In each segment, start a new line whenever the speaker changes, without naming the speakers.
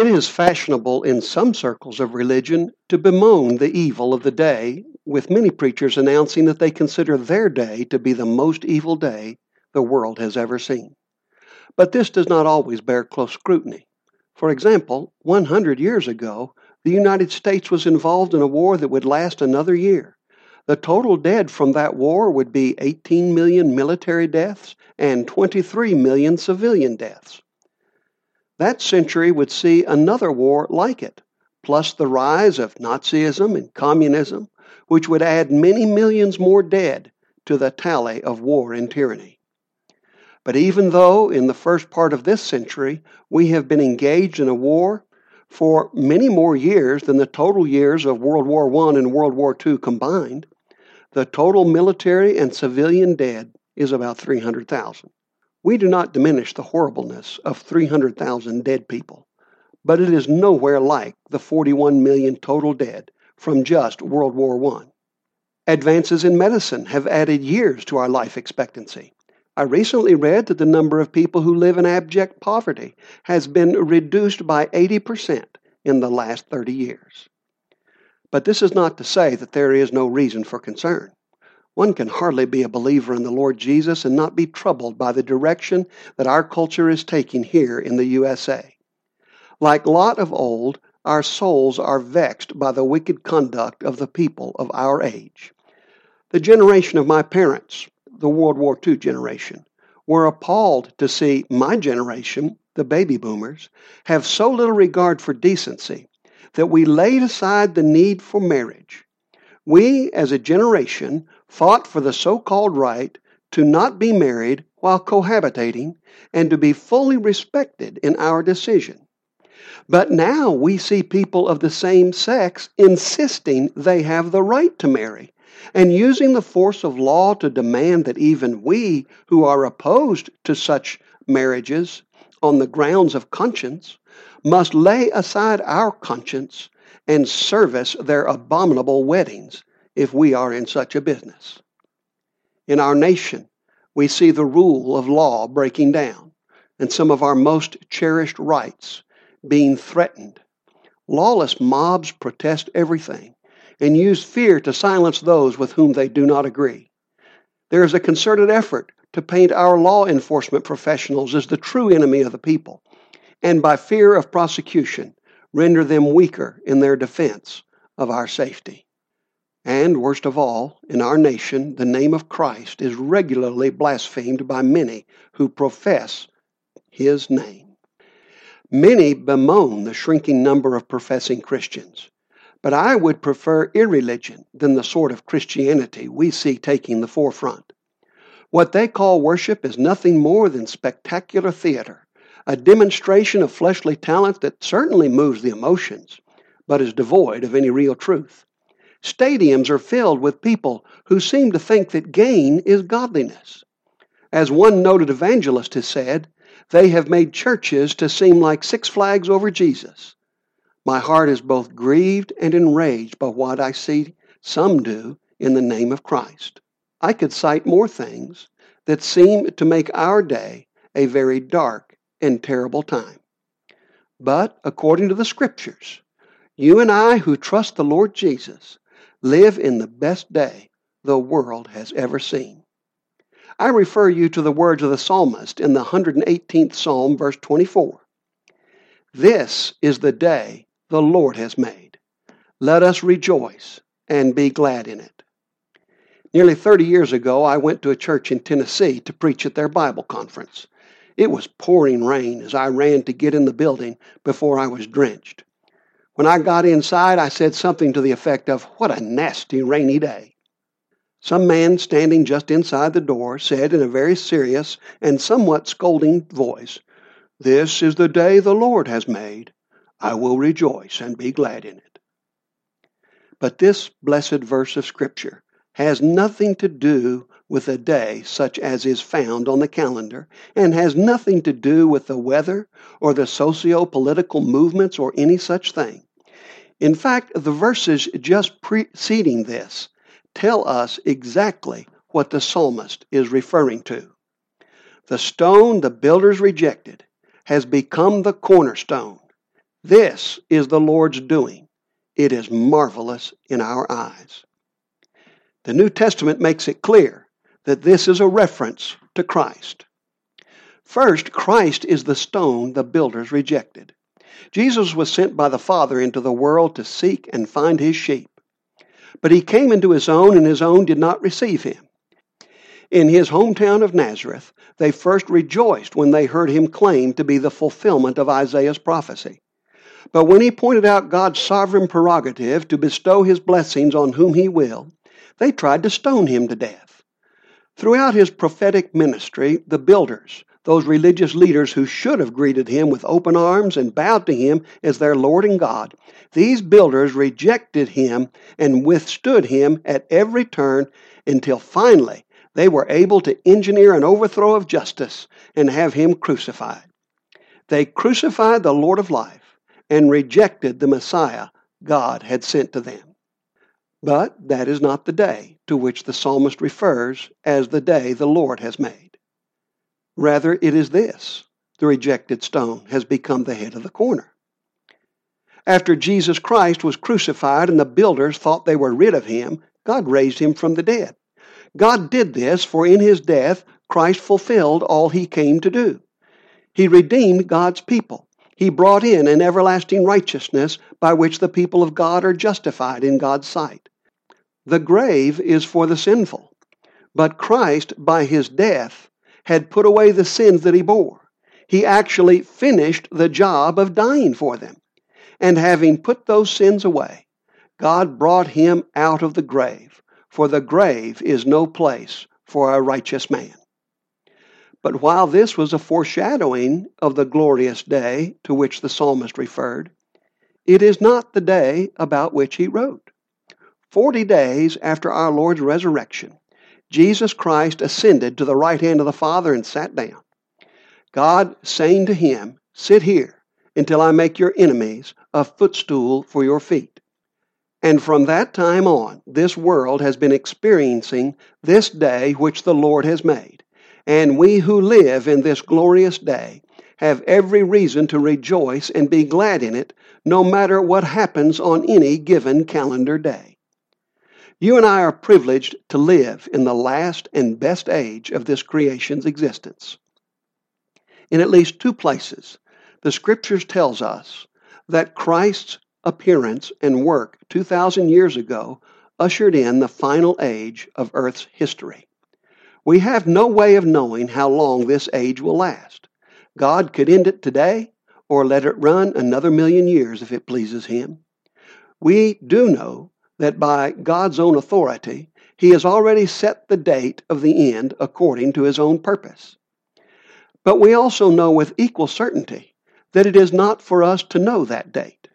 is fashionable in some circles of religion to bemoan the evil of the day, with many preachers announcing that they consider their day to be the most evil day the world has ever seen. But this does not always bear close scrutiny. For example, 100 years ago, the United States was involved in a war that would last another year. The total dead from that war would be 18 million military deaths and 23 million civilian deaths. That century would see another war like it, plus the rise of Nazism and communism, which would add many millions more dead to the tally of war and tyranny. But even though in the first part of this century we have been engaged in a war for many more years than the total years of World War I and World War II combined, the total military and civilian dead is about 300,000. We do not diminish the horribleness of 300,000 dead people, but it is nowhere like the 41 million total dead from just World War I. Advances in medicine have added years to our life expectancy. I recently read that the number of people who live in abject poverty has been reduced by 80% in the last 30 years. But this is not to say that there is no reason for concern. One can hardly be a believer in the Lord Jesus and not be troubled by the direction that our culture is taking here in the USA. Like Lot of old, our souls are vexed by the wicked conduct of the people of our age. The generation of my parents, the World War II generation, were appalled to see my generation, the baby boomers, have so little regard for decency that we laid aside the need for marriage. We, as a generation, fought for the so-called right to not be married while cohabitating and to be fully respected in our decision. But now we see people of the same sex insisting they have the right to marry and using the force of law to demand that even we who are opposed to such marriages on the grounds of conscience must lay aside our conscience and service their abominable weddings if we are in such a business. In our nation, we see the rule of law breaking down and some of our most cherished rights being threatened. Lawless mobs protest everything and use fear to silence those with whom they do not agree. There is a concerted effort to paint our law enforcement professionals as the true enemy of the people, and by fear of prosecution, render them weaker in their defense of our safety. And worst of all, in our nation, the name of Christ is regularly blasphemed by many who profess His name. Many bemoan the shrinking number of professing Christians, but I would prefer irreligion than the sort of Christianity we see taking the forefront. What they call worship is nothing more than spectacular theater, a demonstration of fleshly talent that certainly moves the emotions, but is devoid of any real truth. Stadiums are filled with people who seem to think that gain is godliness. As one noted evangelist has said, they have made churches to seem like Six Flags over Jesus. My heart is both grieved and enraged by what I see some do in the name of Christ. I could cite more things that seem to make our day a very dark and terrible time. But according to the Scriptures, you and I who trust the Lord Jesus live in the best day the world has ever seen. I refer you to the words of the psalmist in the 118th Psalm, verse 24. This is the day the Lord has made. Let us rejoice and be glad in it. Nearly 30 years ago, I went to a church in Tennessee to preach at their Bible conference. It was pouring rain as I ran to get in the building before I was drenched. When I got inside, I said something to the effect of, "What a nasty rainy day." Some man standing just inside the door said in a very serious and somewhat scolding voice, "This is the day the Lord has made. I will rejoice and be glad in it." But this blessed verse of Scripture has nothing to do with a day such as is found on the calendar, and has nothing to do with the weather or the socio-political movements or any such thing. In fact, the verses just preceding this tell us exactly what the psalmist is referring to. The stone the builders rejected has become the cornerstone. This is the Lord's doing. It is marvelous in our eyes. The New Testament makes it clear that this is a reference to Christ. First, Christ is the stone the builders rejected. Jesus was sent by the Father into the world to seek and find his sheep. But he came into his own, and his own did not receive him. In his hometown of Nazareth, they first rejoiced when they heard him claim to be the fulfillment of Isaiah's prophecy. But when he pointed out God's sovereign prerogative to bestow his blessings on whom he will, they tried to stone him to death. Throughout his prophetic ministry, the builders, those religious leaders who should have greeted him with open arms and bowed to him as their Lord and God, these builders rejected him and withstood him at every turn until finally they were able to engineer an overthrow of justice and have him crucified. They crucified the Lord of life and rejected the Messiah God had sent to them. But that is not the day to which the psalmist refers as the day the Lord has made. Rather, it is this: the rejected stone has become the head of the corner. After Jesus Christ was crucified and the builders thought they were rid of him, God raised him from the dead. God did this, for in his death, Christ fulfilled all he came to do. He redeemed God's people. He brought in an everlasting righteousness by which the people of God are justified in God's sight. The grave is for the sinful, but Christ, by his death, had put away the sins that he bore. He actually finished the job of dying for them. And having put those sins away, God brought him out of the grave, for the grave is no place for a righteous man. But while this was a foreshadowing of the glorious day to which the psalmist referred, it is not the day about which he wrote. 40 days after our Lord's resurrection, Jesus Christ ascended to the right hand of the Father and sat down. God saying to him, "Sit here until I make your enemies a footstool for your feet." And from that time on, this world has been experiencing this day which the Lord has made. And we who live in this glorious day have every reason to rejoice and be glad in it, no matter what happens on any given calendar day. You and I are privileged to live in the last and best age of this creation's existence. In at least 2 places, the Scriptures tells us that Christ's appearance and work 2,000 years ago ushered in the final age of Earth's history. We have no way of knowing how long this age will last. God could end it today or let it run another 1,000,000 years if it pleases him. We do know that by God's own authority, he has already set the date of the end according to his own purpose. But we also know with equal certainty that it is not for us to know that date.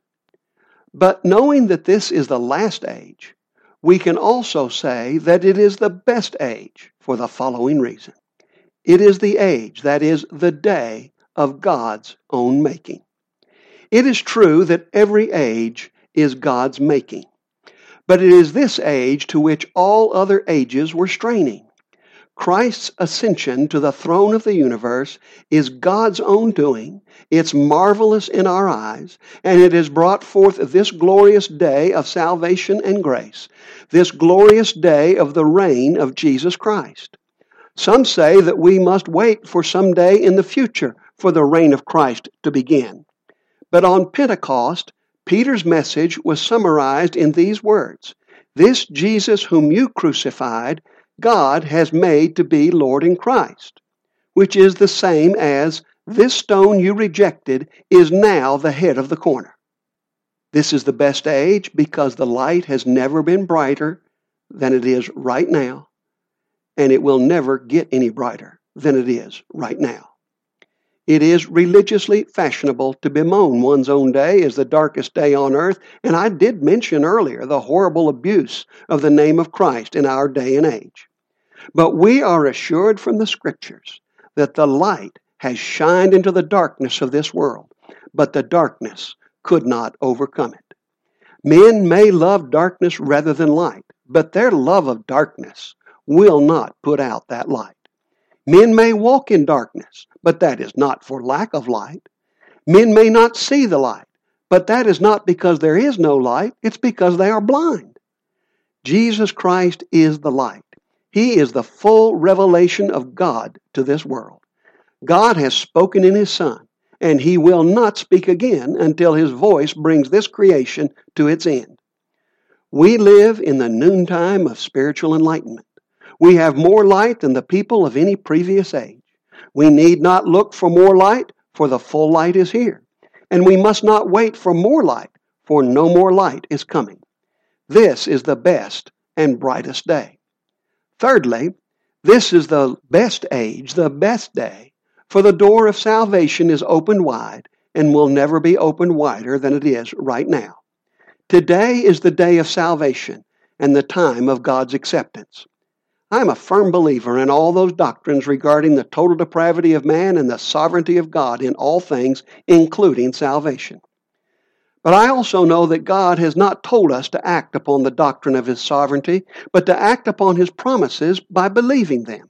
But knowing that this is the last age, we can also say that it is the best age for the following reason. It is the age, that is, the day of God's own making. It is true that every age is God's making. But it is this age to which all other ages were straining. Christ's ascension to the throne of the universe is God's own doing. It's marvelous in our eyes, and it has brought forth this glorious day of salvation and grace, this glorious day of the reign of Jesus Christ. Some say that we must wait for some day in the future for the reign of Christ to begin. But on Pentecost, Peter's message was summarized in these words: "This Jesus whom you crucified, God has made to be Lord in Christ," which is the same as, "This stone you rejected is now the head of the corner." This is the best age because the light has never been brighter than it is right now, and it will never get any brighter than it is right now. It is religiously fashionable to bemoan one's own day as the darkest day on earth, and I did mention earlier the horrible abuse of the name of Christ in our day and age. But we are assured from the Scriptures that the light has shined into the darkness of this world, but the darkness could not overcome it. Men may love darkness rather than light, but their love of darkness will not put out that light. Men may walk in darkness, but that is not for lack of light. Men may not see the light, But that is not because there is no light, it's because they are blind. Jesus Christ is the light. He is the full revelation of God to this world. God has spoken in His Son, and He will not speak again until His voice brings this creation to its end. We live in the noontime of spiritual enlightenment. We have more light than the people of any previous age. We need not look for more light, for the full light is here. And we must not wait for more light, for no more light is coming. This is the best and brightest day. Thirdly, this is the best age, the best day, for the door of salvation is opened wide and will never be opened wider than it is right now. Today is the day of salvation and the time of God's acceptance. I am a firm believer in all those doctrines regarding the total depravity of man and the sovereignty of God in all things, including salvation. But I also know that God has not told us to act upon the doctrine of His sovereignty, but to act upon His promises by believing them.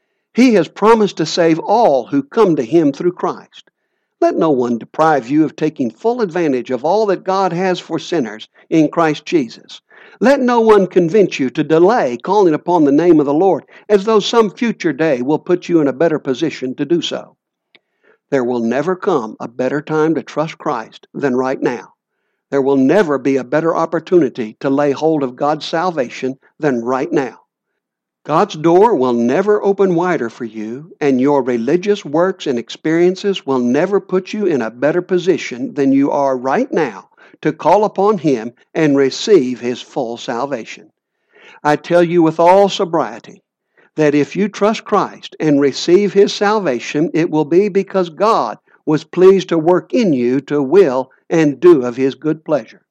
He has promised to save all who come to Him through Christ. Let no one deprive you of taking full advantage of all that God has for sinners in Christ Jesus. Let no one convince you to delay calling upon the name of the Lord, as though some future day will put you in a better position to do so. There will never come a better time to trust Christ than right now. There will never be a better opportunity to lay hold of God's salvation than right now. God's door will never open wider for you, and your religious works and experiences will never put you in a better position than you are right now to call upon Him and receive His full salvation. I tell you with all sobriety that if you trust Christ and receive His salvation, it will be because God was pleased to work in you to will and do of His good pleasure.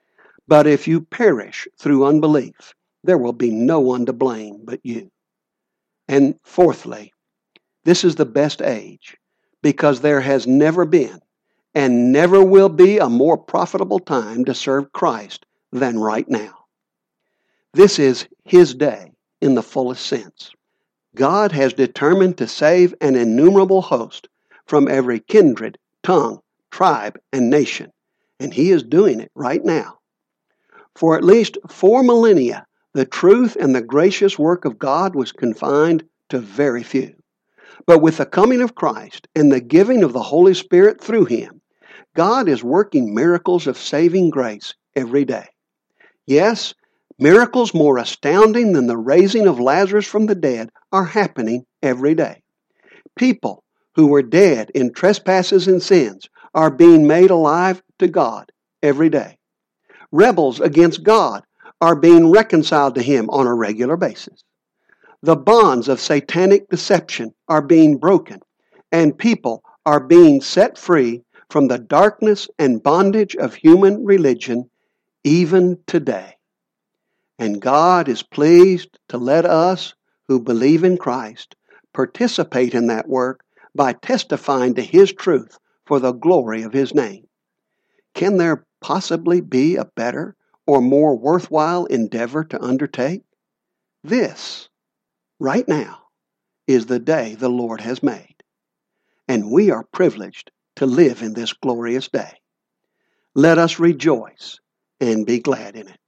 But if you perish through unbelief, there will be no one to blame but you. And fourthly, this is the best age because there has never been and never will be a more profitable time to serve Christ than right now. This is His day in the fullest sense. God has determined to save an innumerable host from every kindred, tongue, tribe, and nation, and He is doing it right now. For at least 4 millennia, the truth and the gracious work of God was confined to very few. But with the coming of Christ and the giving of the Holy Spirit through Him, God is working miracles of saving grace every day. Yes, miracles more astounding than the raising of Lazarus from the dead are happening every day. People who were dead in trespasses and sins are being made alive to God every day. Rebels against God are being reconciled to Him on a regular basis. The bonds of satanic deception are being broken, and people are being set free from the darkness and bondage of human religion even today. And God is pleased to let us who believe in Christ participate in that work by testifying to His truth for the glory of His name. Can there possibly be a better or more worthwhile endeavor to undertake? This, right now, is the day the Lord has made, and we are privileged to live in this glorious day. Let us rejoice and be glad in it.